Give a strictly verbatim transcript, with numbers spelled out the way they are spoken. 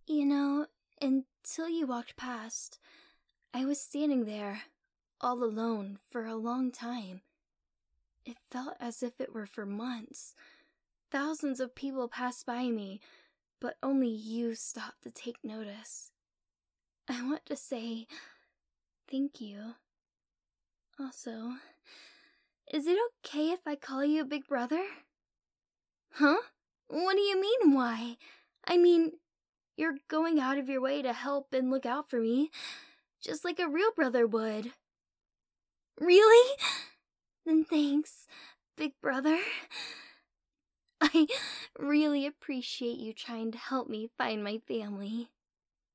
You know, until you walked past, I was standing there, all alone, for a long time. It felt as if it were for months. Thousands of people passed by me, but only you stopped to take notice. I want to say thank you. Also, is it okay if I call you Big Brother? Huh? What do you mean, why? I mean, you're going out of your way to help and look out for me, just like a real brother would. Really? Then thanks, Big Brother. I really appreciate you trying to help me find my family.